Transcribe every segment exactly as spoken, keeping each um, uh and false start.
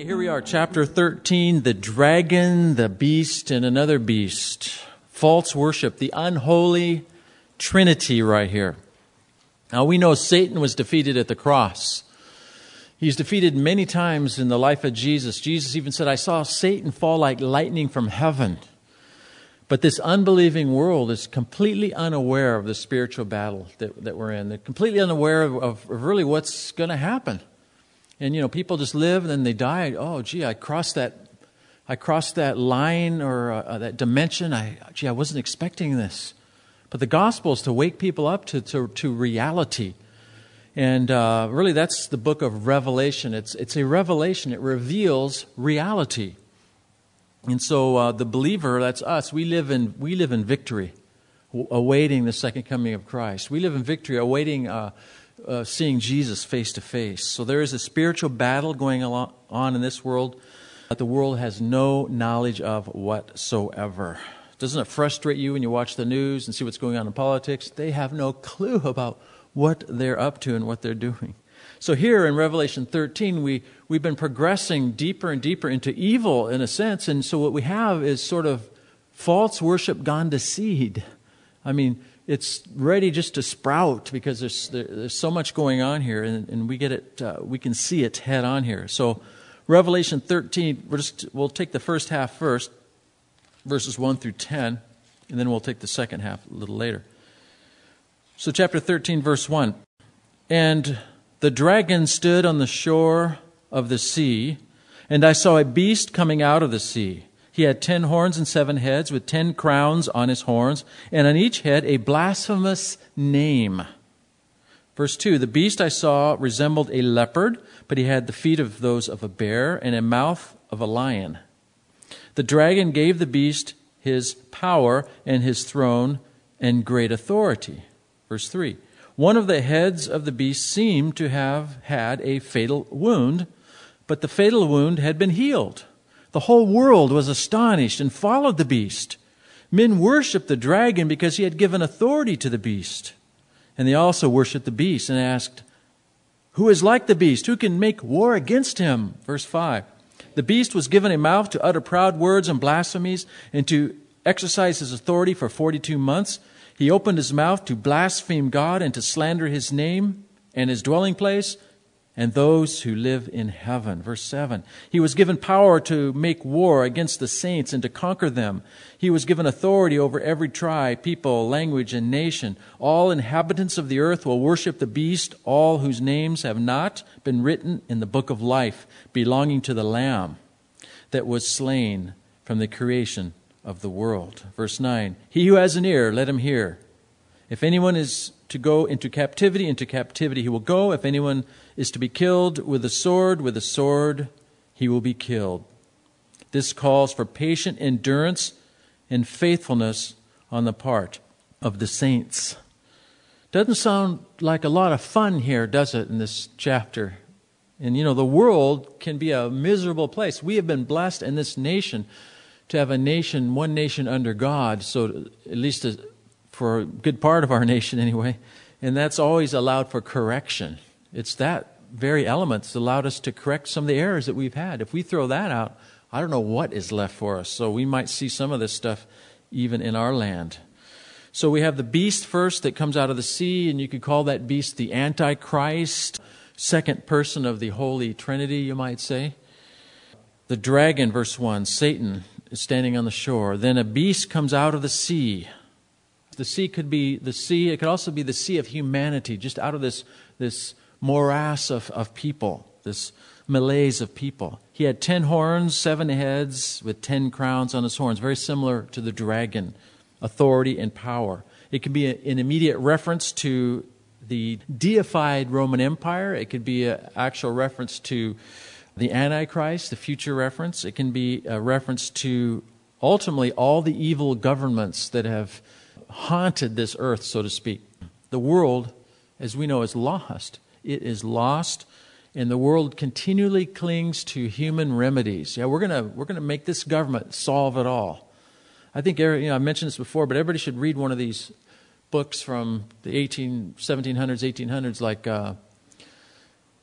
Here we are, chapter thirteen, the dragon, the beast, and another beast. False worship, the unholy trinity right here. Now we know Satan was defeated at the cross. He's defeated many times in the life of Jesus. Jesus even said, I saw Satan fall like lightning from heaven. But this unbelieving world is completely unaware of the spiritual battle that, that we're in. They're completely unaware of, of really what's going to happen. And, you know, people just live and then they die. Oh, gee, I crossed that, I crossed that line or uh, that dimension. I, gee, I wasn't expecting this. But the gospel is to wake people up to, to, to reality. And uh, really that's the book of Revelation. It's, it's a revelation. It reveals reality. And so uh, the believer, that's us, we live in, we live in victory, awaiting the second coming of Christ. We live in victory, awaiting uh, Uh, seeing Jesus face to face. So there is a spiritual battle going on in this world that the world has no knowledge of whatsoever. Doesn't it frustrate you when you watch the news and see what's going on in politics? They have no clue about what they're up to and what they're doing. So here in Revelation thirteen, we, we've been progressing deeper and deeper into evil in a sense. And so what we have is sort of false worship gone to seed. I mean, it's ready just to sprout because there's there, there's so much going on here, and, and we get it. Uh, we can see it head on here. So, Revelation thirteen. We're just we'll take the first half first, verses one through ten, and then we'll take the second half a little later. So, chapter thirteen, verse one, and the dragon stood on the shore of the sea, and I saw a beast coming out of the sea. He had ten horns and seven heads, with ten crowns on his horns, and on each head a blasphemous name. Verse two, the beast I saw resembled a leopard, but he had the feet of those of a bear and a mouth of a lion. The dragon gave the beast his power and his throne and great authority. Verse three, one of the heads of the beast seemed to have had a fatal wound, but the fatal wound had been healed. The whole world was astonished and followed the beast. Men worshipped the dragon because he had given authority to the beast. And they also worshipped the beast and asked, who is like the beast? Who can make war against him? Verse five. The beast was given a mouth to utter proud words and blasphemies and to exercise his authority for forty-two months. He opened his mouth to blaspheme God and to slander his name and his dwelling place and those who live in heaven. Verse seven, he was given power to make war against the saints and to conquer them. He was given authority over every tribe, people, language, and nation. All inhabitants of the earth will worship the beast, all whose names have not been written in the book of life, belonging to the Lamb that was slain from the creation of the world. Verse nine, he who has an ear, let him hear. If anyone is to go into captivity, into captivity he will go. If anyone is to be killed with a sword, with a sword he will be killed. This calls for patient endurance and faithfulness on the part of the saints. Doesn't sound like a lot of fun here, does it, in this chapter? And you know, the world can be a miserable place. We have been blessed in this nation to have a nation, one nation under God, so at least a, for a good part of our nation anyway, and that's always allowed for correction. It's that very element that's allowed us to correct some of the errors that we've had. If we throw that out, I don't know what is left for us. So we might see some of this stuff even in our land. So we have the beast first that comes out of the sea, and you could call that beast the Antichrist, second person of the Holy Trinity, you might say. The dragon, verse one, Satan is standing on the shore. Then a beast comes out of the sea. The sea could be the sea. It could also be the sea of humanity, just out of this, this morass of, of people, this malaise of people. He had ten horns, seven heads, with ten crowns on his horns, very similar to the dragon, authority and power. It could be a, an immediate reference to the deified Roman Empire. It could be an actual reference to the Antichrist, the future reference. It can be a reference to ultimately all the evil governments that have haunted this earth, so to speak. The world, as we know, is lost. It is lost, and the world continually clings to human remedies. Yeah, we're gonna we're gonna make this government solve it all. I think, you know, I mentioned this before, but everybody should read one of these books from the eighteen, seventeen hundreds, eighteen hundreds, like uh,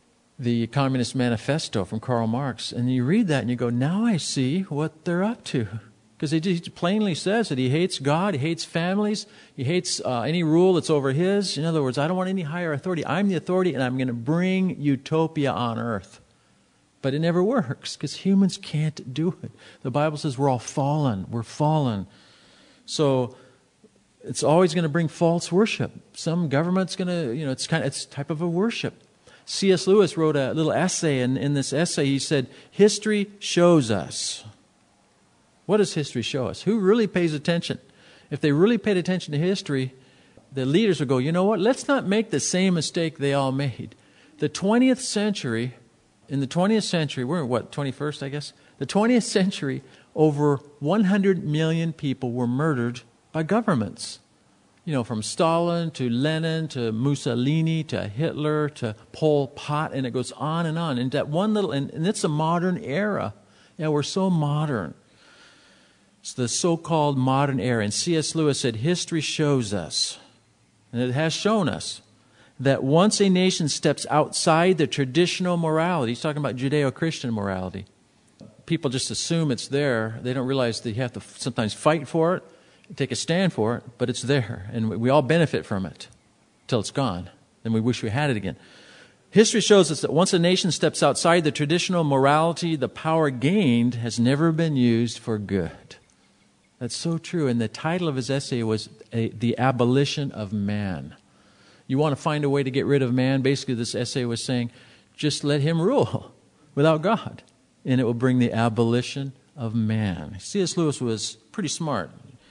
the Communist Manifesto from Karl Marx. And you read that and you go, now I see what they're up to. Because he just plainly says that he hates God, he hates families, he hates uh, any rule that's over his. In other words, I don't want any higher authority. I'm the authority and I'm going to bring utopia on earth. But it never works because humans can't do it. The Bible says we're all fallen. We're fallen. So it's always going to bring false worship. Some government's going to, you know, it's kind of, it's type of a worship. C S Lewis wrote a little essay, and in this essay he said, history shows us. What does history show us? Who really pays attention? If they really paid attention to history, the leaders would go, you know what, let's not make the same mistake they all made. The twentieth century, in the twentieth century, we're in what, twenty-first, I guess? The twentieth century, over one hundred million people were murdered by governments. You know, from Stalin to Lenin to Mussolini to Hitler to Pol Pot, and it goes on and on. And that one little, and, and it's a modern era. Yeah, we're so modern. It's the so-called modern era. And C S Lewis said, history shows us, and it has shown us, that once a nation steps outside the traditional morality, he's talking about Judeo-Christian morality. People just assume it's there. They don't realize that you have to sometimes fight for it, take a stand for it, but it's there. And we all benefit from it till it's gone. Then we wish we had it again. History shows us that once a nation steps outside the traditional morality, the power gained has never been used for good. That's so true. And the title of his essay was a, The Abolition of Man. You want to find a way to get rid of man? Basically, this essay was saying, just let him rule without God, and it will bring the abolition of man. C S Lewis was pretty smart.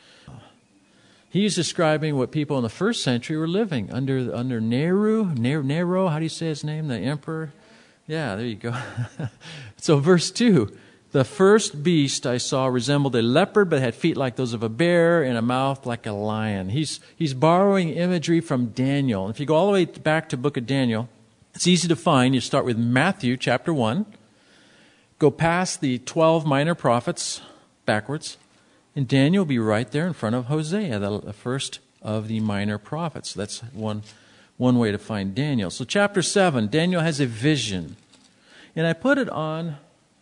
He's describing what people in the first century were living under under Nero. Nero, how do you say his name? The emperor? Yeah, there you go. So verse two, the first beast I saw resembled a leopard, but had feet like those of a bear and a mouth like a lion. He's, he's borrowing imagery from Daniel. If you go all the way back to the book of Daniel, it's easy to find. You start with Matthew chapter one, go past the twelve minor prophets backwards, and Daniel will be right there in front of Hosea, the first of the minor prophets. That's one, one way to find Daniel. So chapter seven, Daniel has a vision. And I put it on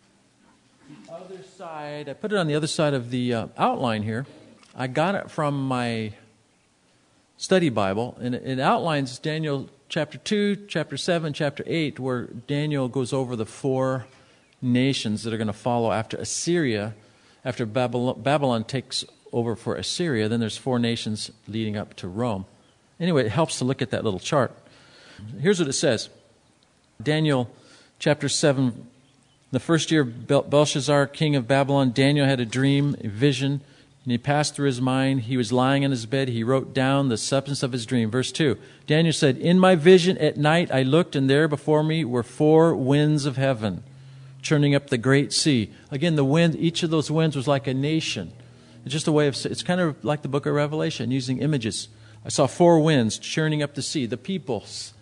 the other side. I put it on the other side of the uh, outline here. I got it from my study Bible, and it, it outlines Daniel chapter two, chapter seven, chapter eight, where Daniel goes over the four nations that are going to follow after Assyria. After Babylon, Babylon takes over for Assyria, then there's four nations leading up to Rome. Anyway, it helps to look at that little chart. Here's what it says. Daniel chapter seven, the first year of Belshazzar, king of Babylon, Daniel had a dream, a vision, and he passed through his mind. He was lying in his bed. He wrote down the substance of his dream. Verse two, Daniel said, in my vision at night I looked, and there before me were four winds of heaven, churning up the great sea. Again, the wind, each of those winds was like a nation. It's just a way of, it's kind of like the book of Revelation, using images. I saw four winds churning up the sea, the peoples.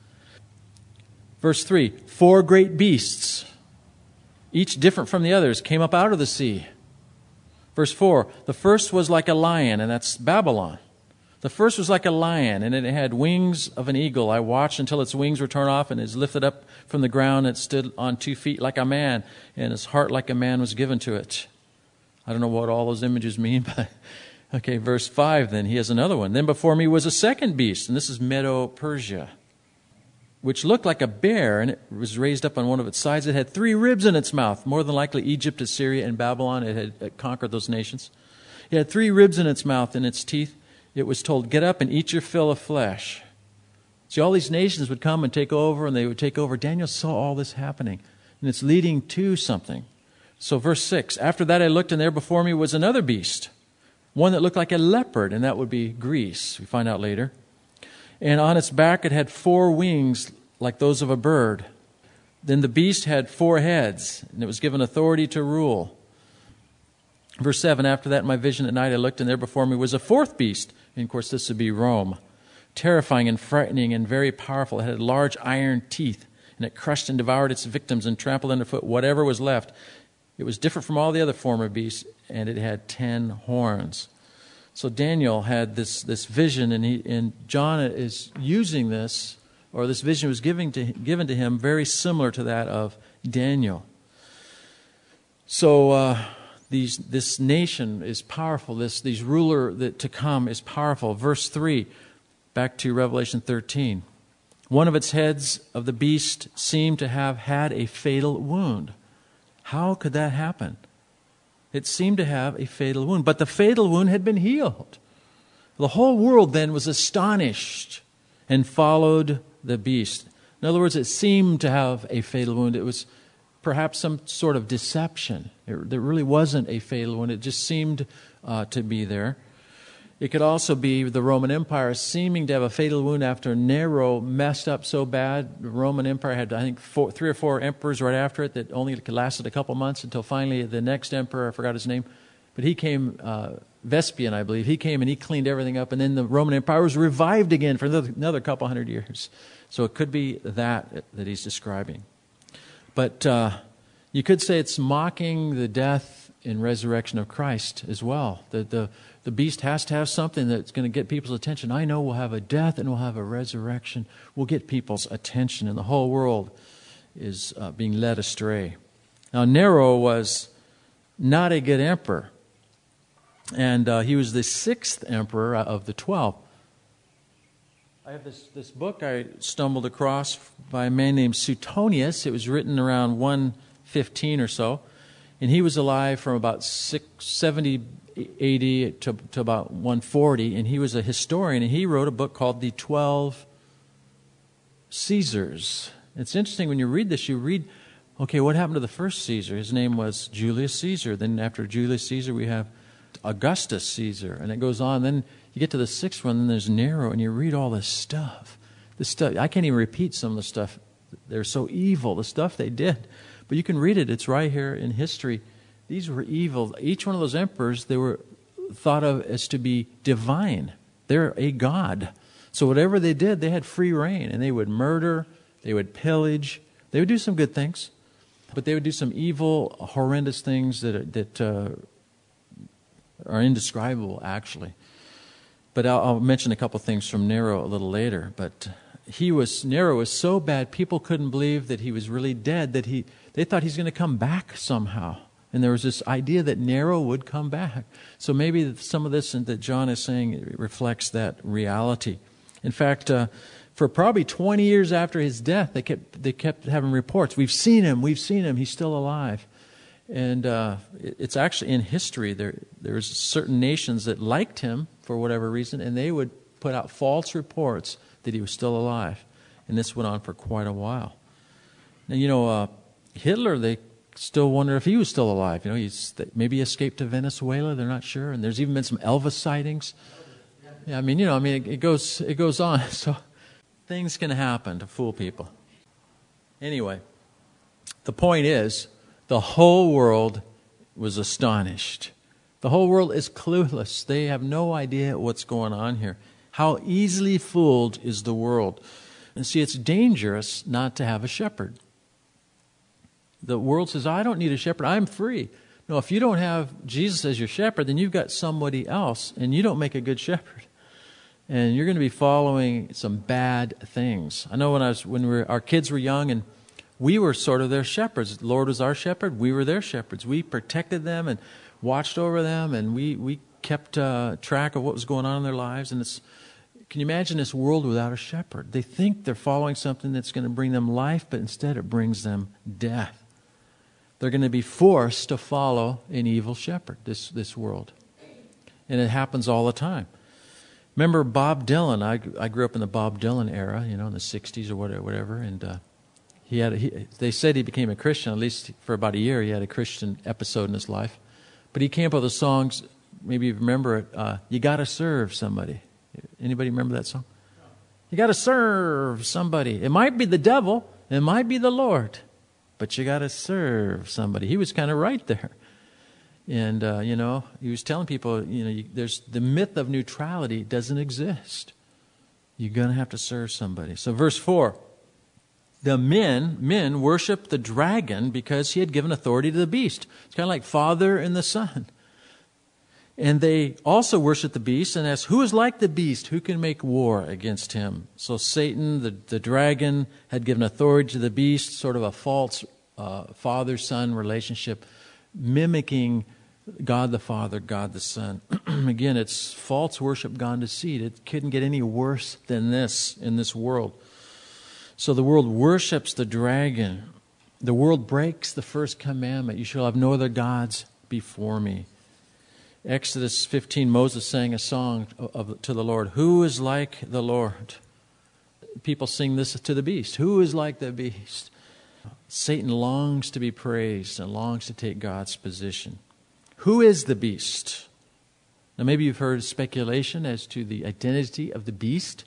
Verse three, four great beasts, each different from the others, came up out of the sea. Verse four, the first was like a lion, and that's Babylon. The first was like a lion, and it had wings of an eagle. I watched until its wings were torn off, and it was lifted up from the ground. It stood on two feet like a man, and its heart like a man was given to it. I don't know what all those images mean, but okay, verse five then, he has another one. Then before me was a second beast, and this is Medo-Persia, which looked like a bear, and it was raised up on one of its sides. It had three ribs in its mouth. More than likely Egypt, Assyria, and Babylon. It had it conquered those nations. It had three ribs in its mouth, and its teeth. It was told, get up and eat your fill of flesh. See, all these nations would come and take over, and they would take over. Daniel saw all this happening, and it's leading to something. So verse six, after that I looked, and there before me was another beast, one that looked like a leopard, and that would be Greece, we find out later. And on its back it had four wings like those of a bird. Then the beast had four heads, and it was given authority to rule. Verse seven, after that in my vision at night I looked, and there before me was a fourth beast. And of course this would be Rome. Terrifying and frightening and very powerful. It had large iron teeth, and it crushed and devoured its victims and trampled underfoot whatever was left. It was different from all the other former beasts, and it had ten horns. So Daniel had this, this vision, and, he, and John is using this or this vision was given to, given to him very similar to that of Daniel. So uh, these, this nation is powerful. This these ruler that to come is powerful. Verse three, back to Revelation thirteen. One of its heads of the beast seemed to have had a fatal wound. How could that happen? It seemed to have a fatal wound, but the fatal wound had been healed. The whole world then was astonished and followed the beast. In other words, it seemed to have a fatal wound. It was perhaps some sort of deception. It, there really wasn't a fatal wound. It just seemed uh, to be there. It could also be the Roman Empire seeming to have a fatal wound after Nero messed up so bad. The Roman Empire had, I think, four, three or four emperors right after it that only lasted a couple months until finally the next emperor, I forgot his name, but he came, uh, Vespasian, I believe, he came and he cleaned everything up, and then the Roman Empire was revived again for another, another couple hundred years. So it could be that that he's describing. But uh, you could say it's mocking the death and resurrection of Christ as well. The, the, the beast has to have something that's going to get people's attention. I know we'll have a death and we'll have a resurrection. We'll get people's attention, and the whole world is uh, being led astray. Now, Nero was not a good emperor, and uh, he was the sixth emperor of the twelve. I have this, this book I stumbled across by a man named Suetonius. It was written around one fifteen or so. And he was alive from about six seventy A D to, to about one forty. And he was a historian. And he wrote a book called The Twelve Caesars. It's interesting when you read this, you read, okay, what happened to the first Caesar? His name was Julius Caesar. Then after Julius Caesar, we have Augustus Caesar. And it goes on. Then you get to the sixth one, and there's Nero, and you read all this stuff. This stuff, I can't even repeat some of the stuff. They're so evil, the stuff they did. But you can read it. It's right here in history. These were evil. Each one of those emperors, they were thought of as to be divine. They're a god. So whatever they did, they had free reign. And they would murder, they would pillage, they would do some good things. But they would do some evil, horrendous things that, that uh, are indescribable, actually. But I'll, I'll mention a couple things from Nero a little later. But he was Nero was so bad, people couldn't believe that he was really dead, that he they thought he's going to come back somehow. And there was this idea that Nero would come back. So maybe some of this that John is saying reflects that reality. In fact, uh, for probably twenty years after his death, they kept they kept having reports. We've seen him. We've seen him. He's still alive. And uh, it's actually in history. There there's certain nations that liked him for whatever reason, and they would put out false reports that he was still alive. And this went on for quite a while. Now, you know, uh, Hitler, they still wonder if he was still alive. You know, he's maybe he escaped to Venezuela. They're not sure. And there's even been some Elvis sightings. Yeah, I mean, you know, I mean, it, it goes it goes on. So things can happen to fool people. Anyway, the point is, the whole world was astonished. The whole world is clueless. They have no idea what's going on here. How easily fooled is the world. And see, it's dangerous not to have a shepherd. The world says, I don't need a shepherd. I'm free. No, if you don't have Jesus as your shepherd, then you've got somebody else, and you don't make a good shepherd. And you're going to be following some bad things. I know when I was when we were, our kids were young, and we were sort of their shepherds. The Lord was our shepherd. We were their shepherds. We protected them and watched over them, and we we kept uh, track of what was going on in their lives. And it's can you imagine this world without a shepherd? They think they're following something that's going to bring them life, but instead it brings them death. They're going to be forced to follow an evil shepherd, this, this world. And it happens all the time. Remember Bob Dylan? I, I grew up in the Bob Dylan era, you know, in the sixties or whatever. whatever and uh, he had a, he, they said he became a Christian, at least for about a year. He had a Christian episode in his life. But he came up with the songs, maybe you remember it, uh, You Gotta Serve Somebody. Anybody remember that song? You got to serve somebody. It might be the devil. It might be the Lord. But you got to serve somebody. He was kind of right there. And, uh, you know, he was telling people, you know, you, there's the myth of neutrality doesn't exist. You're going to have to serve somebody. So verse four, the men, men worshiped the dragon because he had given authority to the beast. It's kind of like Father and the Son. And they also worship the beast and ask, who is like the beast? Who can make war against him? So Satan, the, the dragon, had given authority to the beast, sort of a false uh, father-son relationship, mimicking God the Father, God the Son. Again, it's false worship gone to seed. It couldn't get any worse than this in this world. So the world worships the dragon. The world breaks the first commandment. You shall have no other gods before me. Exodus fifteen, Moses sang a song of, of, to the Lord. Who is like the Lord? People sing this to the beast. Who is like the beast? Satan longs to be praised and longs to take God's position. Who is the beast? Now maybe you've heard speculation as to the identity of the beast.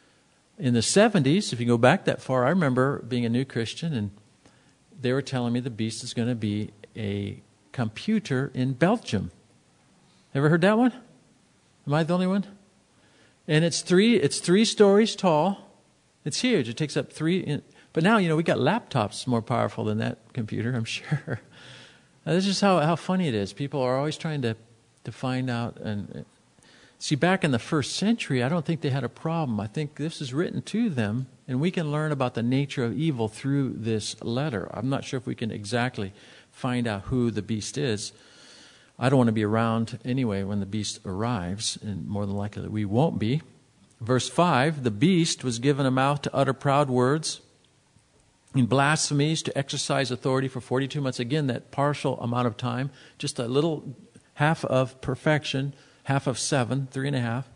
In the seventies, if you go back that far, I remember being a new Christian and they were telling me the beast is going to be a computer in Belgium. Ever heard that one? Am I the only one? And it's three it's three stories tall. It's huge. It takes up three. But now, you know, we got laptops more powerful than that computer, I'm sure. Now, this is how, how funny it is. People are always trying to, to find out. And see, back in the first century, I don't think they had a problem. I think this is written to them, and we can learn about the nature of evil through this letter. I'm not sure if we can exactly find out who the beast is. I don't want to be around anyway when the beast arrives, and more than likely that we won't be. Verse five, the beast was given a mouth to utter proud words, in blasphemies to exercise authority for forty-two months. Again, that partial amount of time, just a little half of perfection, half of seven, three and a half.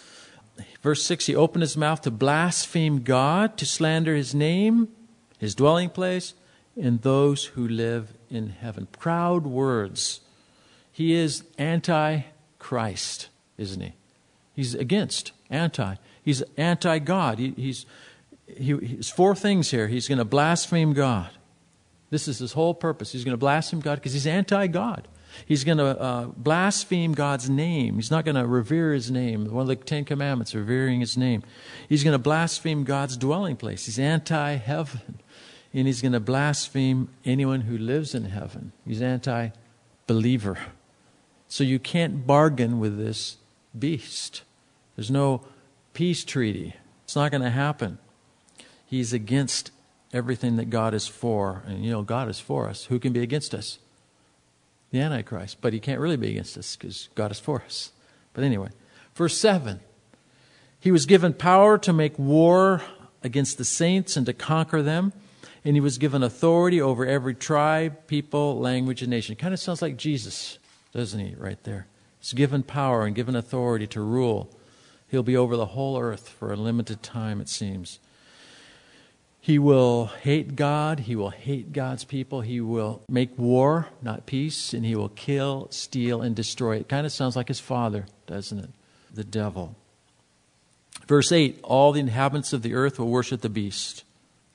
Verse six, he opened his mouth to blaspheme God, to slander his name, his dwelling place, and those who live in heaven. Proud words. He is anti-Christ, isn't he? He's against, anti. He's anti-God. He, he's, he, he's four things here. He's going to blaspheme God. This is his whole purpose. He's going to blaspheme God because he's anti-God. He's going to uh, blaspheme God's name. He's not going to revere his name. One of the Ten Commandments, revering his name. He's going to blaspheme God's dwelling place. He's anti-heaven. And he's going to blaspheme anyone who lives in heaven. He's anti-believer. So you can't bargain with this beast. There's no peace treaty. It's not going to happen. He's against everything that God is for. And you know, God is for us. Who can be against us? The Antichrist. But he can't really be against us because God is for us. But anyway, verse seven. He was given power to make war against the saints and to conquer them. And he was given authority over every tribe, people, language, and nation. Kind of sounds like Jesus, doesn't he, right there? He's given power and given authority to rule. He'll be over the whole earth for a limited time, it seems. He will hate God. He will hate God's people. He will make war, not peace. And he will kill, steal, and destroy. It kind of sounds like his father, doesn't it? The devil. Verse eight, all the inhabitants of the earth will worship the beast.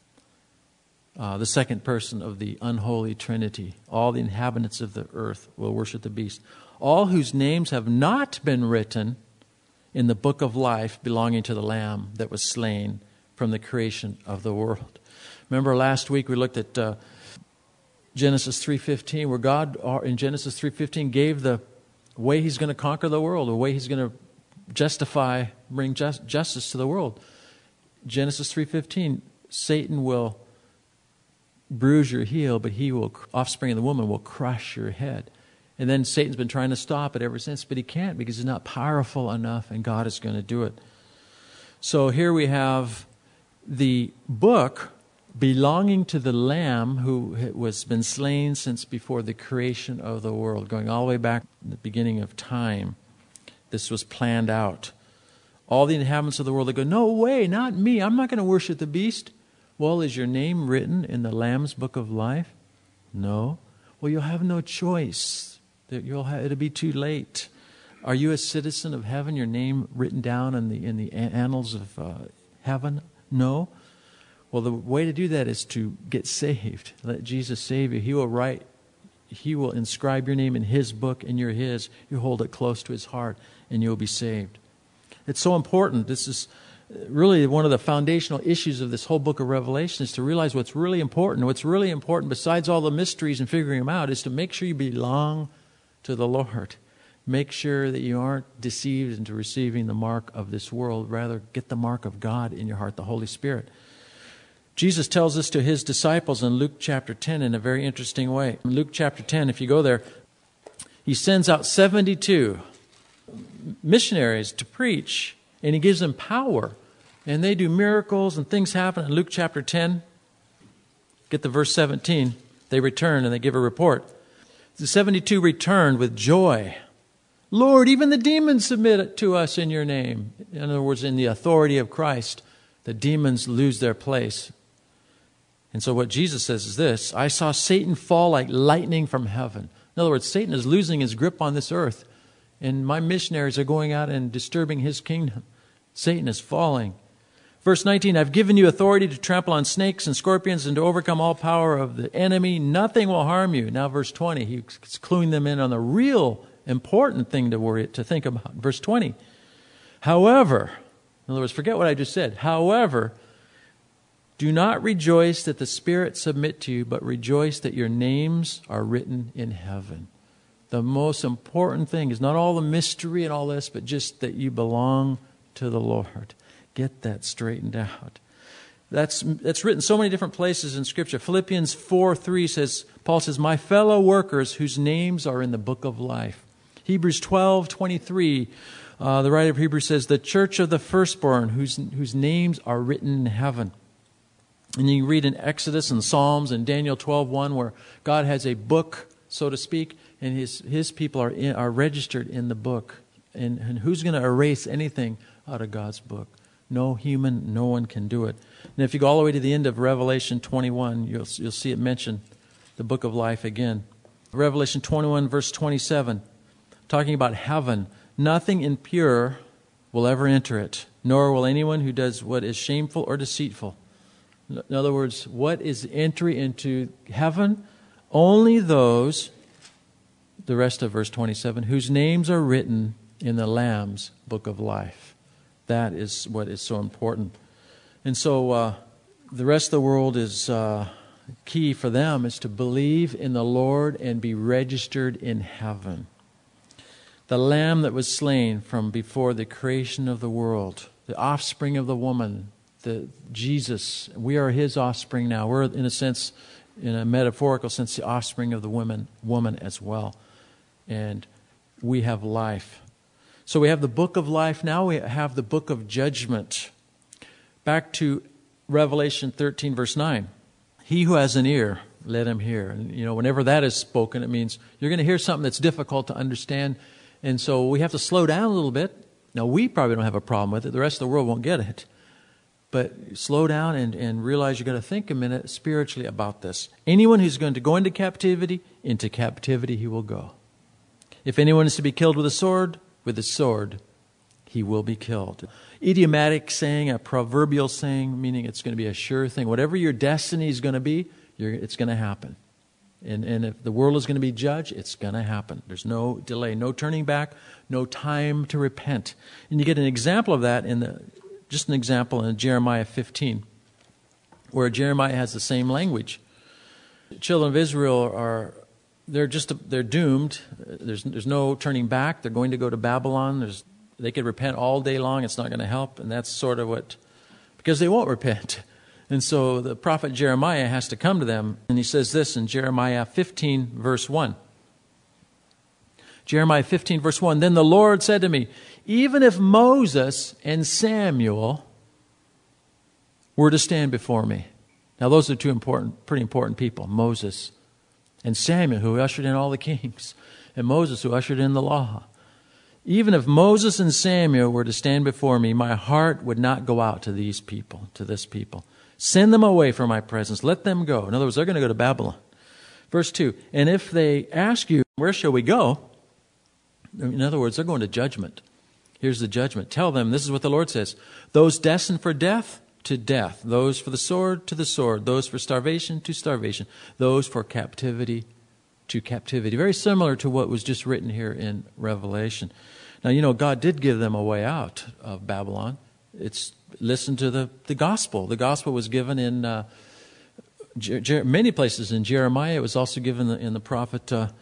Uh, the second person of the unholy Trinity. All the inhabitants of the earth will worship the beast. All whose names have not been written in the book of life belonging to the Lamb that was slain from the creation of the world. Remember last week we looked at uh, Genesis three fifteen, where God in Genesis three fifteen gave the way he's going to conquer the world, the way he's going to justify, bring just, justice to the world. Genesis three fifteen, Satan will bruise your heel, but he will, offspring of the woman, will crush your head. And then Satan's been trying to stop it ever since, but he can't because he's not powerful enough, and God is going to do it. So here we have the book belonging to the Lamb who was been slain since before the creation of the world, going all the way back to the beginning of time. This was planned out. All the inhabitants of the world, they go, no way, not me. I'm not going to worship the beast. Well, is your name written in the Lamb's book of life? No. Well, you'll have no choice. You'll have, it'll be too late. Are you a citizen of heaven? Your name written down in the in the annals of uh, heaven? No. Well, the way to do that is to get saved. Let Jesus save you. He will write. He will inscribe your name in His book, and you're His. You hold it close to His heart, and you'll be saved. It's so important. This is really one of the foundational issues of this whole book of Revelation, is to realize what's really important. What's really important, besides all the mysteries and figuring them out, is to make sure you belong to the Lord. Make sure that you aren't deceived into receiving the mark of this world. Rather, get the mark of God in your heart, the Holy Spirit. Jesus tells this to his disciples in Luke chapter ten in a very interesting way. In Luke chapter ten, if you go there, he sends out seventy-two missionaries to preach, and he gives them power. And they do miracles and things happen. In Luke chapter ten, get to verse seventeen, they return and they give a report. The seventy-two returned with joy. Lord, even the demons submit to us in your name. In other words, in the authority of Christ, the demons lose their place. And so what Jesus says is this: I saw Satan fall like lightning from heaven. In other words, Satan is losing his grip on this earth, and my missionaries are going out and disturbing his kingdom. Satan is falling. Verse nineteen, I've given you authority to trample on snakes and scorpions and to overcome all power of the enemy. Nothing will harm you. Now verse twenty, he's cluing them in on the real important thing to worry, to think about. Verse twenty, however, in other words, forget what I just said. However, do not rejoice that the spirits submit to you, but rejoice that your names are written in heaven. The most important thing is not all the mystery and all this, but just that you belong to the Lord. Get that straightened out. That's that's written so many different places in Scripture. Philippians four three says, Paul says, my fellow workers whose names are in the book of life. Hebrews twelve twenty-three, uh, the writer of Hebrews says, the church of the firstborn whose, whose names are written in heaven. And you read in Exodus and Psalms and Daniel twelve one where God has a book, so to speak, and his, his people are, in, are registered in the book. And, and who's going to erase anything out of God's book? No human, no one can do it. And if you go all the way to the end of Revelation twenty-one, you'll, you'll see it mention the book of life again. Revelation twenty-one, verse twenty-seven, talking about heaven. Nothing impure will ever enter it, nor will anyone who does what is shameful or deceitful. In other words, what is entry into heaven? Only those, the rest of verse twenty-seven, whose names are written in the Lamb's book of life. That is what is so important. And so uh, the rest of the world is uh, key for them is to believe in the Lord and be registered in heaven. The Lamb that was slain from before the creation of the world, the offspring of the woman, the Jesus, we are his offspring now. We're, in a sense, in a metaphorical sense, the offspring of the woman, woman as well. And we have life. So we have the book of life. Now we have the book of judgment. Back to Revelation thirteen, verse nine. He who has an ear, let him hear. And, you know, whenever that is spoken, it means you're going to hear something that's difficult to understand. And so we have to slow down a little bit. Now, we probably don't have a problem with it. The rest of the world won't get it. But slow down and, and realize you've got to think a minute spiritually about this. Anyone who's going to go into captivity, into captivity he will go. If anyone is to be killed with a sword, with a sword he will be killed. Idiomatic saying, a proverbial saying, meaning it's going to be a sure thing. Whatever your destiny is going to be, you're, it's going to happen. And, and if the world is going to be judged, it's going to happen. There's no delay, no turning back, no time to repent. And you get an example of that in the, just an example in Jeremiah fifteen, where Jeremiah has the same language. The children of Israel are, they're just, they're doomed. There's, there's no turning back. They're going to go to Babylon. There's, they could repent all day long. It's not going to help. And that's sort of what, because they won't repent. And so the prophet Jeremiah has to come to them, and he says this in Jeremiah fifteen, verse one. Jeremiah fifteen, verse one, then the Lord said to me, even if Moses and Samuel were to stand before me. Now those are two important, pretty important people, Moses and Samuel, who ushered in all the kings, and Moses, who ushered in the law. Even if Moses and Samuel were to stand before me, my heart would not go out to these people, to this people. Send them away from my presence. Let them go. In other words, they're going to go to Babylon. Verse two, and if they ask you, where shall we go? In other words, they're going to judgment. Here's the judgment. Tell them, this is what the Lord says, those destined for death, to death. Those for the sword, to the sword. Those for starvation, to starvation. Those for captivity, to captivity. Very similar to what was just written here in Revelation. Now, you know, God did give them a way out of Babylon. It's listen to the, the gospel. The gospel was given in uh, Jer- Jer- many places in Jeremiah. It was also given in the, in the prophet uh,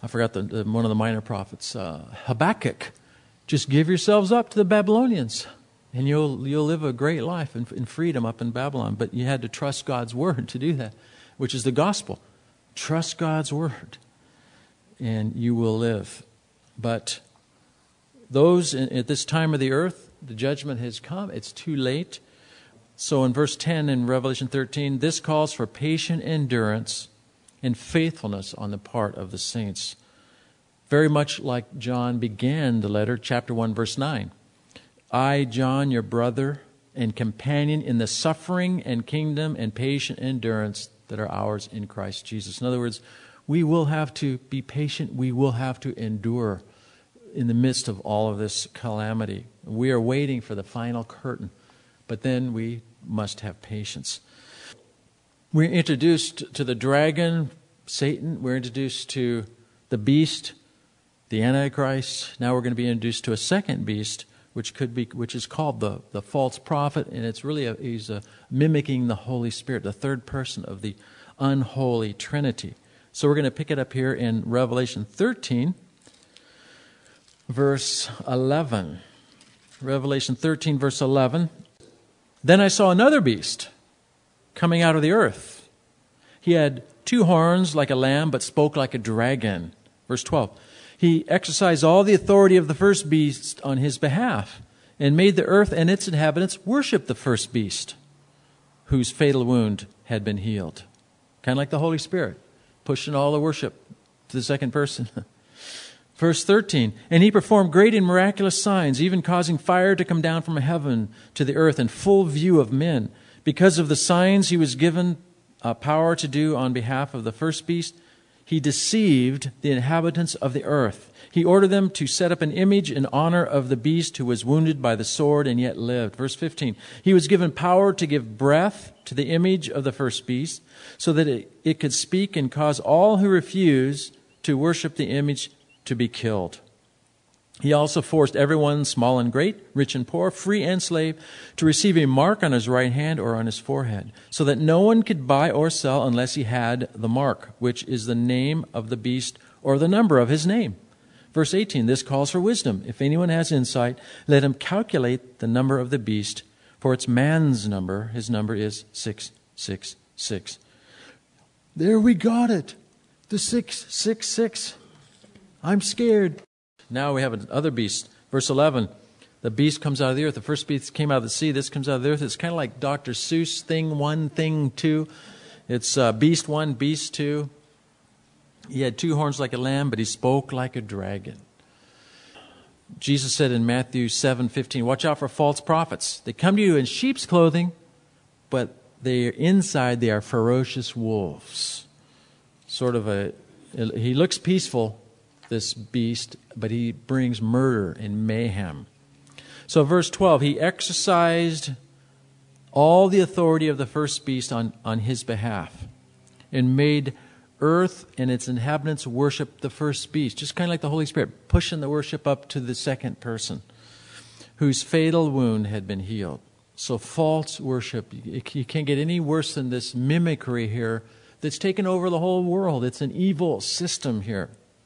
I forgot the, the one of the minor prophets, uh, Habakkuk. Just give yourselves up to the Babylonians, and you'll you'll live a great life in, in freedom up in Babylon. But you had to trust God's word to do that, which is the gospel. Trust God's word, and you will live. But those in, at this time of the earth, the judgment has come. It's too late. So in verse ten in Revelation thirteen, this calls for patient endurance and faithfulness on the part of the saints. Very much like John began the letter, chapter one, verse nine. I, John, your brother and companion in the suffering and kingdom and patient endurance that are ours in Christ Jesus. In other words, we will have to be patient. We will have to endure in the midst of all of this calamity. We are waiting for the final curtain, but then we must have patience. We're introduced to the dragon, Satan. We're introduced to the beast, the Antichrist. Now we're going to be introduced to a second beast, which could be, which is called the, the false prophet, and it's really a, he's a, mimicking the Holy Spirit, the third person of the unholy Trinity. So we're going to pick it up here in Revelation thirteen, verse eleven. Revelation thirteen, verse eleven. Then I saw another beast coming out of the earth. He had two horns like a lamb, but spoke like a dragon. Verse twelve. He exercised all the authority of the first beast on his behalf, and made the earth and its inhabitants worship the first beast, whose fatal wound had been healed. Kind of like the Holy Spirit, pushing all the worship to the second person. Verse thirteen, and he performed great and miraculous signs, even causing fire to come down from heaven to the earth in full view of men. Because of the signs he was given uh, power to do on behalf of the first beast, he deceived the inhabitants of the earth. He ordered them to set up an image in honor of the beast who was wounded by the sword and yet lived. Verse fifteen, he was given power to give breath to the image of the first beast, so that it, it could speak and cause all who refuse to worship the image to be killed. He also forced everyone, small and great, rich and poor, free and slave, to receive a mark on his right hand or on his forehead, so that no one could buy or sell unless he had the mark, which is the name of the beast or the number of his name. Verse eighteen, this calls for wisdom. If anyone has insight, let him calculate the number of the beast, for it's man's number. His number is six six six. There we got it. The six six six. I'm scared. Now we have another beast. Verse eleven, the beast comes out of the earth. The first beast came out of the sea. This comes out of the earth. It's kind of like Doctor Seuss, thing one, thing two. It's uh, beast one, beast two. He had two horns like a lamb, but he spoke like a dragon. Jesus said in Matthew seven fifteen, watch out for false prophets. They come to you in sheep's clothing, but they inside they are ferocious wolves. Sort of a, he looks peaceful, this beast, but he brings murder and mayhem. So verse twelve, he exercised all the authority of the first beast on, on his behalf and made earth and its inhabitants worship the first beast. Just kind of like the Holy Spirit, pushing the worship up to the second person whose fatal wound had been healed. So false worship, you can't get any worse than this mimicry here that's taken over the whole world. It's an evil system here.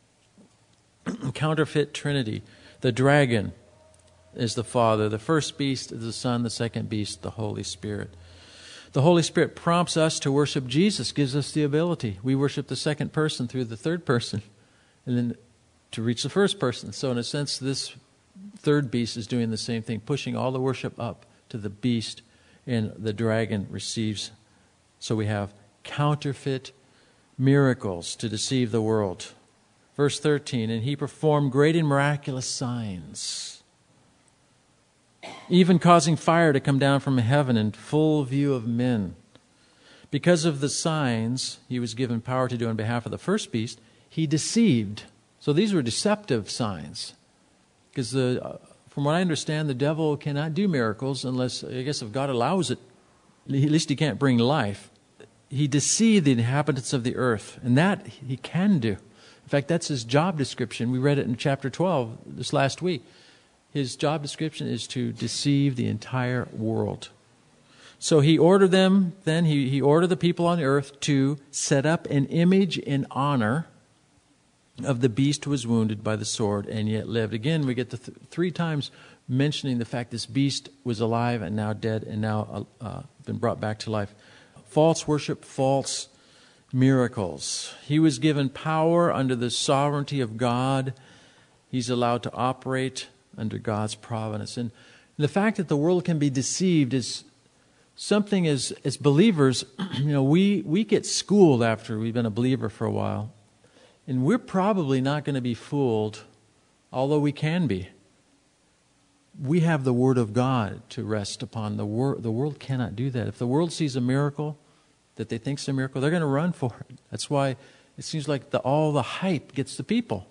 Counterfeit Trinity. The dragon is the Father. The first beast is the Son. The second beast, the Holy Spirit. The Holy Spirit prompts us to worship Jesus, gives us the ability. We worship the second person through the third person, and then to reach the first person. So in a sense, this third beast is doing the same thing, pushing all the worship up to the beast, and the dragon receives. So we have counterfeit miracles to deceive the world. Verse thirteen, and he performed great and miraculous signs, even causing fire to come down from heaven in full view of men. Because of the signs he was given power to do on behalf of the first beast, he deceived. So these were deceptive signs. Because the, uh, from what I understand, the devil cannot do miracles unless, I guess if God allows it, at least he can't bring life. He deceived the inhabitants of the earth, and that he can do. In fact, that's his job description. We read it in chapter twelve this last week. His job description is to deceive the entire world. So he ordered them, then he, he ordered the people on earth to set up an image in honor of the beast was wounded by the sword and yet lived. Again, we get the th- three times mentioning the fact this beast was alive and now dead and now uh, been brought back to life. False worship, false miracles. He was given power under the sovereignty of God. He's allowed to operate under God's providence. And the fact that the world can be deceived is something as, as believers, you know, we, we get schooled after we've been a believer for a while. And we're probably not going to be fooled, although we can be. We have the Word of God to rest upon. The, wor- the world cannot do that. If the world sees a miracle that they think is a miracle, they're going to run for it. That's why it seems like the, all the hype gets the people.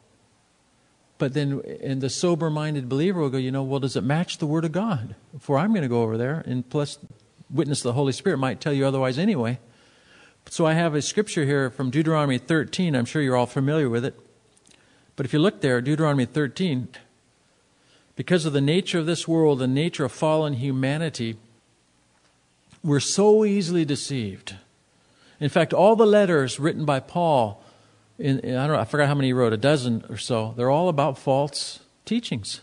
But then and the sober-minded believer will go, you know, well, does it match the Word of God? For I'm going to go over there, and plus witness the Holy Spirit might tell you otherwise anyway. So I have a scripture here from Deuteronomy thirteen. I'm sure you're all familiar with it. But if you look there, Deuteronomy thirteen, because of the nature of this world, the nature of fallen humanity, we're so easily deceived. In fact, all the letters written by Paul, in, in, I don't know, I forgot how many he wrote, a dozen or so, they're all about false teachings.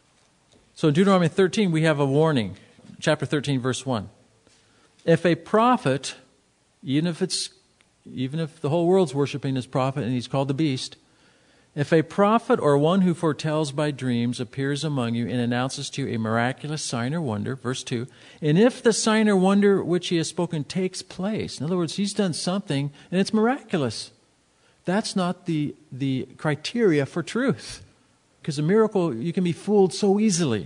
So in Deuteronomy thirteen, we have a warning. Chapter thirteen, verse one. If a prophet, even if it's, even if the whole world's worshiping this prophet and he's called the beast, if a prophet or one who foretells by dreams appears among you and announces to you a miraculous sign or wonder, verse two, and if the sign or wonder which he has spoken takes place, in other words, he's done something and it's miraculous, that's not the, the criteria for truth. Because a miracle, you can be fooled so easily.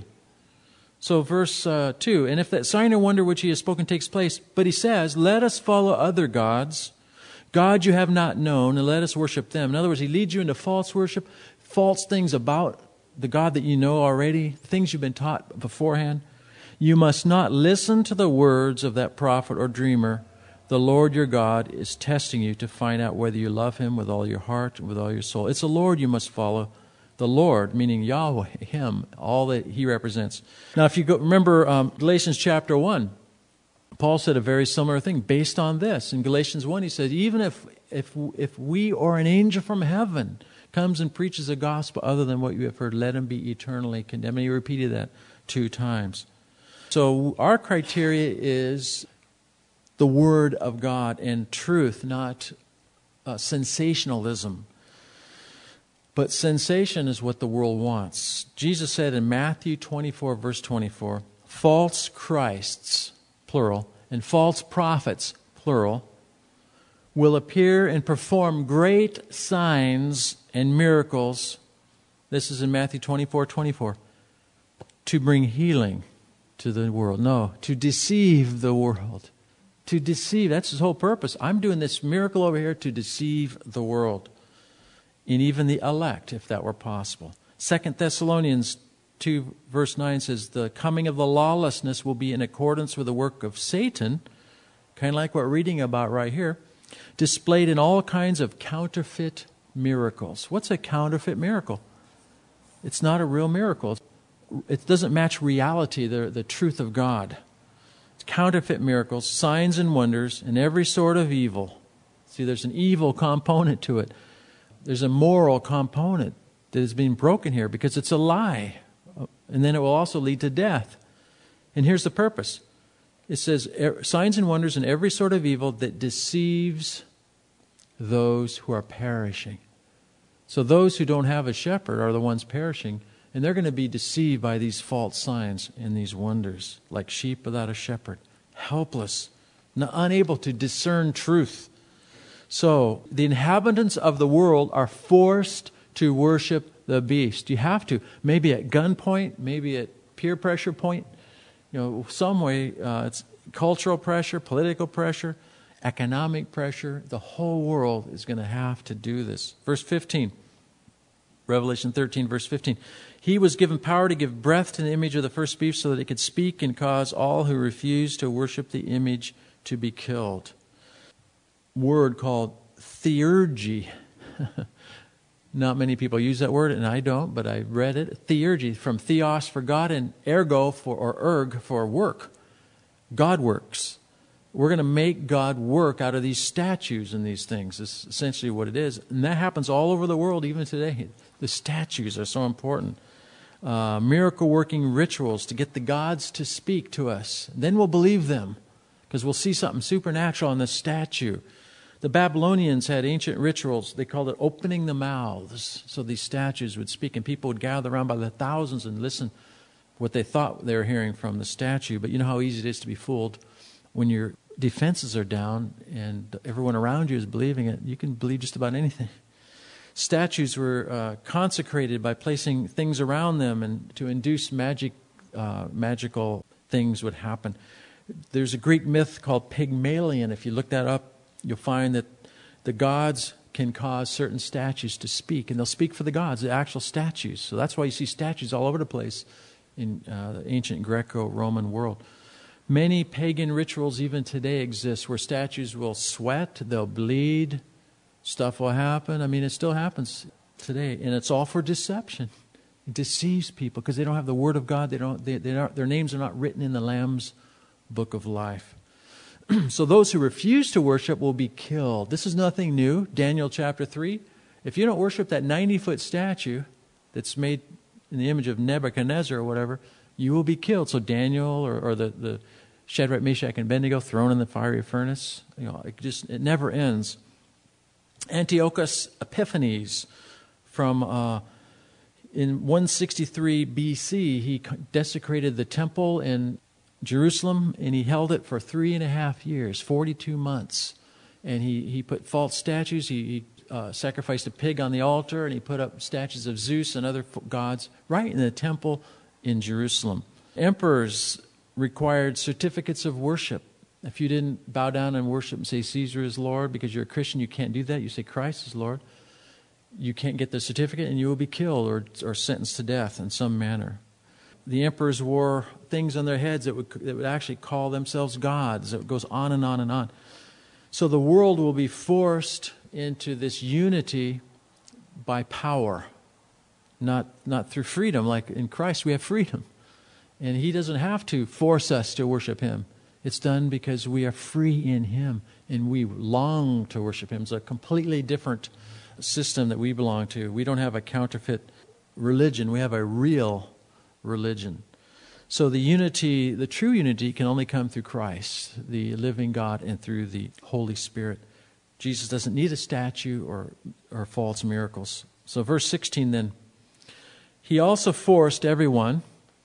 So verse uh, two, and if that sign or wonder which he has spoken takes place, but he says, let us follow other gods, God you have not known, and let us worship them. In other words, he leads you into false worship, false things about the God that you know already, things you've been taught beforehand. You must not listen to the words of that prophet or dreamer. The Lord your God is testing you to find out whether you love him with all your heart and with all your soul. It's the Lord you must follow. The Lord, meaning Yahweh, him, all that he represents. Now, if you go, remember um, Galatians chapter one, Paul said a very similar thing based on this. In Galatians one, he said, even if, if, if we or an angel from heaven comes and preaches a gospel other than what you have heard, let him be eternally condemned. And he repeated that two times. So our criteria is the Word of God and truth, not uh, sensationalism. But sensation is what the world wants. Jesus said in Matthew twenty-four, verse twenty-four, false Christs, plural, and false prophets, plural, will appear and perform great signs and miracles. This is in Matthew twenty-four, twenty-four. To bring healing to the world. No, to deceive the world. To deceive. That's his whole purpose. I'm doing this miracle over here to deceive the world. And even the elect, if that were possible. Second Thessalonians two, verse nine says, the coming of the lawlessness will be in accordance with the work of Satan, kind of like what we're reading about right here, displayed in all kinds of counterfeit miracles. What's a counterfeit miracle? It's not a real miracle. It doesn't match reality, the, the truth of God. It's counterfeit miracles, signs and wonders, and every sort of evil. See, there's an evil component to it. There's a moral component that is being broken here because it's a lie. And then it will also lead to death. And here's the purpose. It says, signs and wonders and every sort of evil that deceives those who are perishing. So those who don't have a shepherd are the ones perishing. And they're going to be deceived by these false signs and these wonders, like sheep without a shepherd, helpless, unable to discern truth. So the inhabitants of the world are forced to worship the beast. You have to, maybe at gunpoint, maybe at peer pressure point, you know, some way. Uh, it's cultural pressure, political pressure, economic pressure. The whole world is going to have to do this. Verse fifteen, Revelation thirteen, verse fifteen. He was given power to give breath to the image of the first beast so that it could speak and cause all who refuse to worship the image to be killed. Word called theurgy. Not many people use that word, and I don't, but I read it. Theurgy, from theos for God and ergo for, or erg for work. God works. We're going to make God work out of these statues and these things. This is essentially what it is. And that happens all over the world, even today. The statues are so important. Uh, miracle-working rituals to get the gods to speak to us. Then we'll believe them, because we'll see something supernatural in the statue. The Babylonians had ancient rituals. They called it opening the mouths. So these statues would speak, and people would gather around by the thousands and listen what they thought they were hearing from the statue. But you know how easy it is to be fooled when your defenses are down and everyone around you is believing it. You can believe just about anything. Statues were uh, consecrated by placing things around them, and to induce magic, uh, magical things would happen. There's a Greek myth called Pygmalion. If you look that up, you'll find that the gods can cause certain statues to speak, and they'll speak for the gods, the actual statues. So that's why you see statues all over the place in uh, the ancient Greco-Roman world. Many pagan rituals even today exist where statues will sweat, they'll bleed, stuff will happen. I mean, it still happens today, and it's all for deception. It deceives people because they don't have the Word of God. They don't. They, they don't. Their names are not written in the Lamb's book of life. So those who refuse to worship will be killed. This is nothing new. Daniel chapter three. If you don't worship that ninety-foot statue that's made in the image of Nebuchadnezzar or whatever, you will be killed. So Daniel or, or the, the Shadrach, Meshach, and Abednego thrown in the fiery furnace. You know, it just it never ends. Antiochus Epiphanes, from uh, in one sixty-three B C, he desecrated the temple in Jerusalem, and he held it for three and a half years, forty-two months. And he, he put false statues. He, he uh, sacrificed a pig on the altar, and he put up statues of Zeus and other gods right in the temple in Jerusalem. Emperors required certificates of worship. If you didn't bow down and worship and say Caesar is Lord, because you're a Christian, you can't do that. You say Christ is Lord. You can't get the certificate, and you will be killed or, or sentenced to death in some manner. The emperors wore things on their heads that would, that would actually call themselves gods. It goes on and on and on. So the world will be forced into this unity by power, not, not through freedom. Like in Christ, we have freedom. And He doesn't have to force us to worship Him. It's done because we are free in Him, and we long to worship Him. It's a completely different system that we belong to. We don't have a counterfeit religion. We have a real religion. So the unity, the true unity, can only come through Christ, the living God, and through the Holy Spirit. Jesus doesn't need a statue or, or false miracles. So verse sixteen then, He also forced everyone,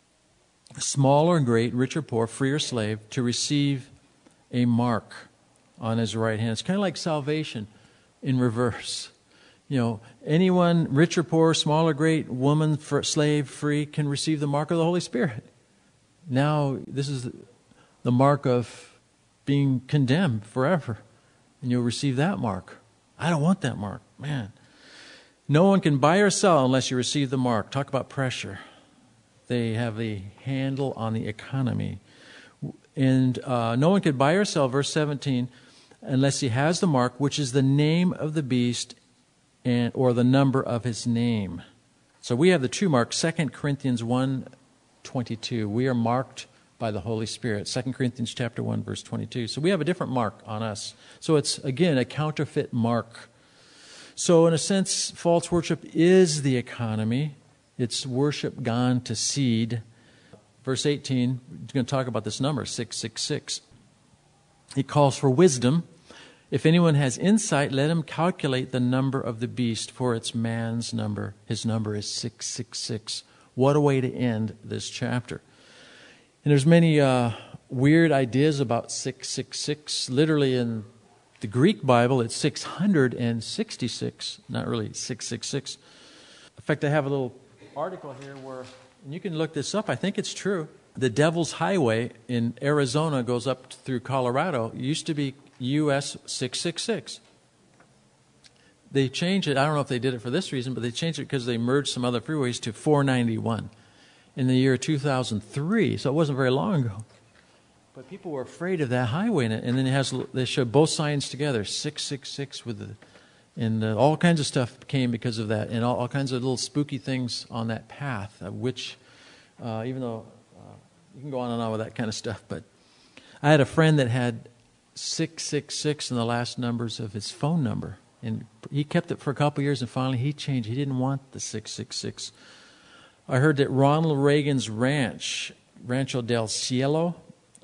small or great, rich or poor, free or slave, to receive a mark on his right hand. It's kind of like salvation in reverse. You know, anyone, rich or poor, small or great, woman, slave, free, can receive the mark of the Holy Spirit. Now, this is the mark of being condemned forever. And you'll receive that mark. I don't want that mark. Man. No one can buy or sell unless you receive the mark. Talk about pressure. They have a handle on the economy. And uh, no one could buy or sell, verse seventeen, unless he has the mark, which is the name of the beast and or the number of his name. So we have the true mark, Second Corinthians one twenty-two. We are marked by the Holy Spirit. Second Corinthians chapter one, verse twenty-two. So we have a different mark on us. So it's, again, a counterfeit mark. So in a sense, false worship is the economy. It's worship gone to seed. Verse eighteen, we're going to talk about this number, six six six. It calls for wisdom. If anyone has insight, let him calculate the number of the beast, for it's man's number. His number is six six six. What a way to end this chapter. And there's many uh, weird ideas about six six six. Literally in the Greek Bible, it's six hundred sixty-six, not really six six six. In fact, I have a little article here where, and you can look this up, I think it's true. The Devil's Highway in Arizona goes up through Colorado. It used to be U S six six six. They changed it. I don't know if they did it for this reason, but they changed it because they merged some other freeways to four ninety-one in the year two thousand three. So it wasn't very long ago. But people were afraid of that highway, and then it has they showed both signs together, six six six with the, and uh, all kinds of stuff came because of that, and all, all kinds of little spooky things on that path, uh, which uh, even though uh, you can go on and on with that kind of stuff, but I had a friend that had six six six in the last numbers of his phone number. And he kept it for a couple of years, and finally he changed. He didn't want the six six six. I heard that Ronald Reagan's ranch, Rancho del Cielo,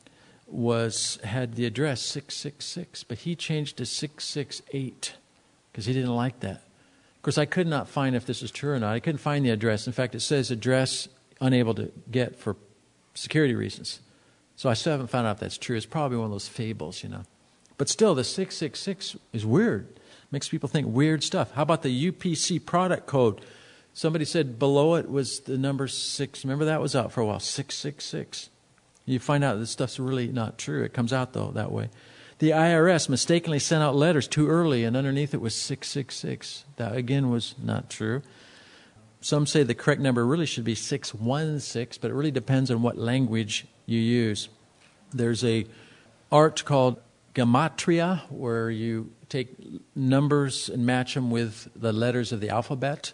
was had the address six six six, but he changed to six six eight because he didn't like that. Of course, I could not find if this is true or not. I couldn't find the address. In fact, it says address unable to get for security reasons. So I still haven't found out if that's true. It's probably one of those fables, you know. But still, the six six six is weird. Makes people think weird stuff. How about the U P C product code? Somebody said below it was the number six. Remember that was out for a while, six six six. You find out this stuff's really not true. It comes out, though, that way. The I R S mistakenly sent out letters too early, and underneath it was six six six. That, again, was not true. Some say the correct number really should be six one six, but it really depends on what language you use. There's a art called gematria, where you take numbers and match them with the letters of the alphabet.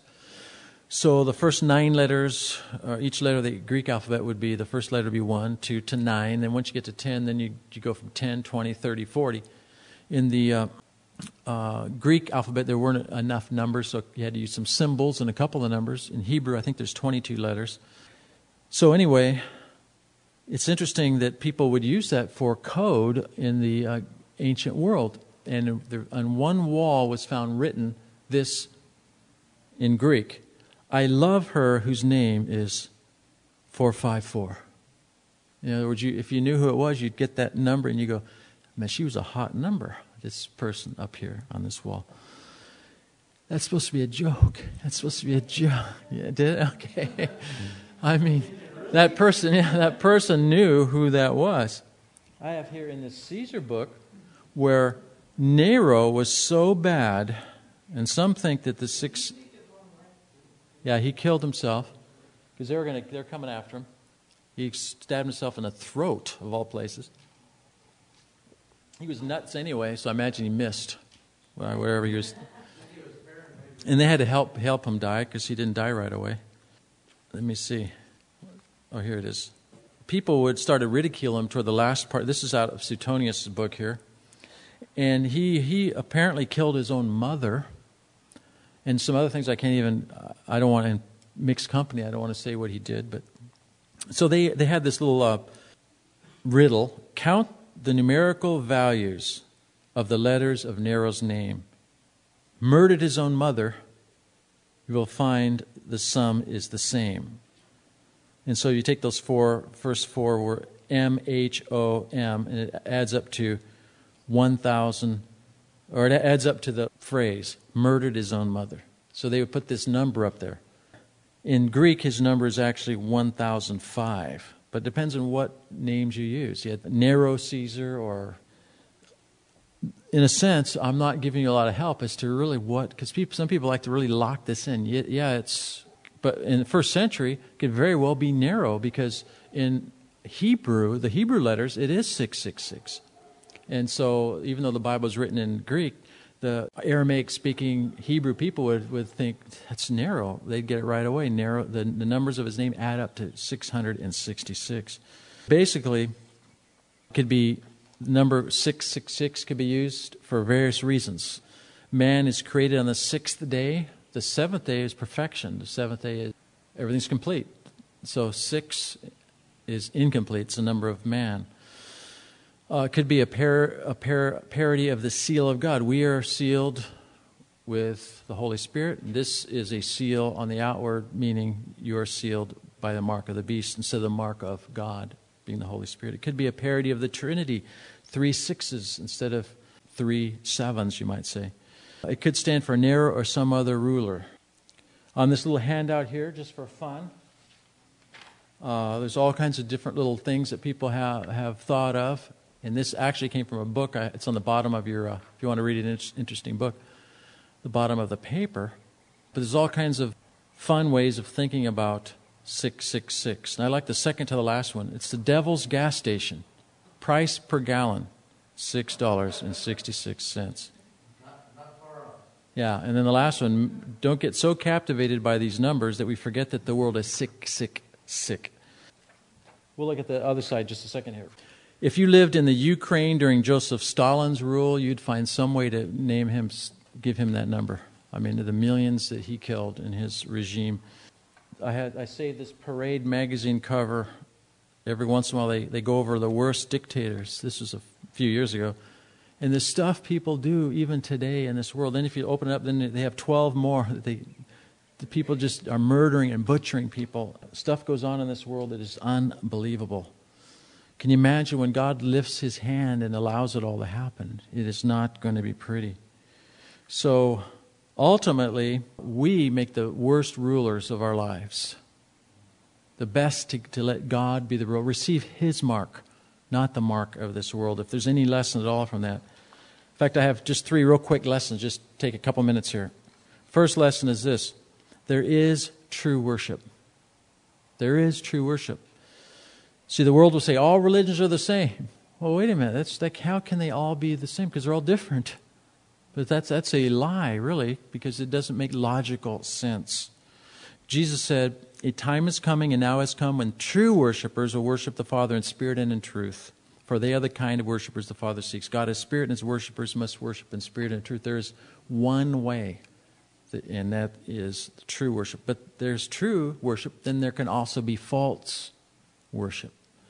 So the first nine letters, or each letter of the Greek alphabet would be, the first letter would be one, two, to nine. Then once you get to ten, then you, you go from ten, twenty, thirty, forty. In the uh, uh, Greek alphabet, there weren't enough numbers, so you had to use some symbols and a couple of numbers. In Hebrew, I think there's twenty-two letters. So anyway, it's interesting that people would use that for code in the uh, ancient world. And there, on one wall was found written this in Greek: I love her whose name is four five four. In other words, you, if you knew who it was, you'd get that number and you go, man, she was a hot number, this person up here on this wall. That's supposed to be a joke. That's supposed to be a joke. Yeah, did it? Okay. I mean, that person, yeah, that person knew who that was. I have here in this Caesar book where Nero was so bad, and some think that the six... Yeah, he killed himself because they were going to. They're coming after him. He stabbed himself in the throat, of all places. He was nuts anyway, so I imagine he missed whatever he was. And they had to help help him die because he didn't die right away. Let me see. Oh, here it is. People would start to ridicule him toward the last part. This is out of Suetonius' book here, and he he apparently killed his own mother. And some other things I can't even, I don't want to mix company. I don't want to say what he did. But so they, they had this little uh, riddle. Count the numerical values of the letters of Nero's name. Murdered his own mother, you will find the sum is the same. And so you take those four, first four were M, H, O, M, and it adds up to one thousand. Or it adds up to the phrase, murdered his own mother. So they would put this number up there. In Greek, his number is actually one thousand five. But it depends on what names you use. You had Nero, Caesar, or... In a sense, I'm not giving you a lot of help as to really what... Because people, some people like to really lock this in. Yeah, it's... But in the first century, it could very well be Nero, because in Hebrew, the Hebrew letters, it is six six six. And so, even though the Bible is written in Greek, the Aramaic-speaking Hebrew people would, would think, that's Nero. They'd get it right away. Nero, the, the numbers of his name add up to six hundred sixty-six. Basically, it could be, number six six six could be used for various reasons. Man is created on the sixth day. The seventh day is perfection. The seventh day is, everything's complete. So six is incomplete. It's the number of man. Uh, it could be a, par- a par- parody of the seal of God. We are sealed with the Holy Spirit. This is a seal on the outward, meaning you are sealed by the mark of the beast instead of the mark of God, being the Holy Spirit. It could be a parody of the Trinity, three sixes instead of three sevens, you might say. It could stand for Nero or some other ruler. On this little handout here, just for fun, uh, there's all kinds of different little things that people have, have thought of. And this actually came from a book. It's on the bottom of your, uh, if you want to read an interesting book, the bottom of the paper. But there's all kinds of fun ways of thinking about six six six. And I like the second to the last one. It's the Devil's Gas Station. Price per gallon, six dollars and sixty-six cents. Yeah, and then the last one, don't get so captivated by these numbers that we forget that the world is sick, sick, sick. We'll look at the other side just a second here. If you lived in the Ukraine during Joseph Stalin's rule, you'd find some way to name him, give him that number. I mean, the millions that he killed in his regime. I had I saved this Parade magazine cover. Every once in a while, they, they go over the worst dictators. This was a few years ago. And the stuff people do even today in this world. Then if you open it up, then they have twelve more. They, the people just are murdering and butchering people. Stuff goes on in this world that is unbelievable. Can you imagine when God lifts his hand and allows it all to happen? It is not going to be pretty. So ultimately, we make the worst rulers of our lives. The best to, to let God be the ruler. Receive his mark, not the mark of this world. If there's any lesson at all from that. In fact, I have just three real quick lessons. Just take a couple minutes here. First lesson is this. There is true worship. There is true worship. See, the world will say all religions are the same. Well, wait a minute. That's like, how can they all be the same? Because they're all different. But that's that's a lie, really, because it doesn't make logical sense. Jesus said, a time is coming and now has come when true worshipers will worship the Father in spirit and in truth. For they are the kind of worshipers the Father seeks. God is spirit, and his worshipers must worship in spirit and truth. There is one way, and that is true worship. But there's true worship, then there can also be false worship.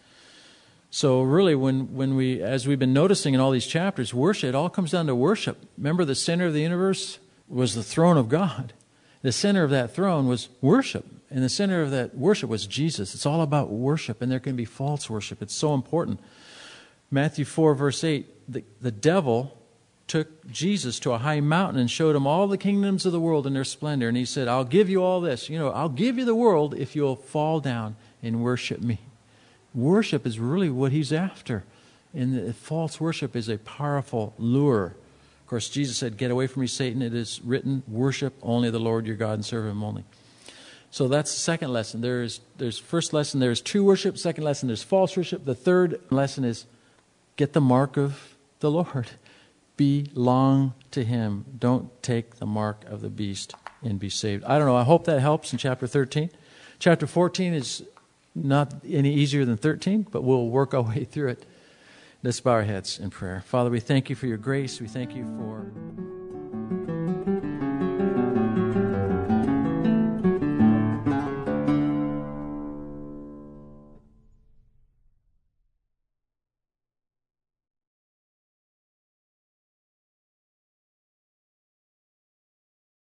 So really, when, when we, as we've been noticing in all these chapters, worship, it all comes down to worship. Remember, the center of the universe was the throne of God. The center of that throne was worship. And the center of that worship was Jesus. It's all about worship, and there can be false worship. It's so important. Matthew four, verse eight, the, the devil took Jesus to a high mountain and showed him all the kingdoms of the world in their splendor. And he said, I'll give you all this. You know, I'll give you the world if you'll fall down and worship me. Worship is really what he's after. And the false worship is a powerful lure. Of course, Jesus said, get away from me, Satan. It is written, worship only the Lord your God and serve him only. So that's the second lesson. There's, there's first lesson, there's true worship. Second lesson, there's false worship. The third lesson is get the mark of the Lord. Belong to him. Don't take the mark of the beast and be saved. I don't know. I hope that helps in chapter thirteen. Chapter fourteen is not any easier than thirteen, but we'll work our way through it. Let's bow our heads in prayer. Father, we thank you for your grace. We thank you for...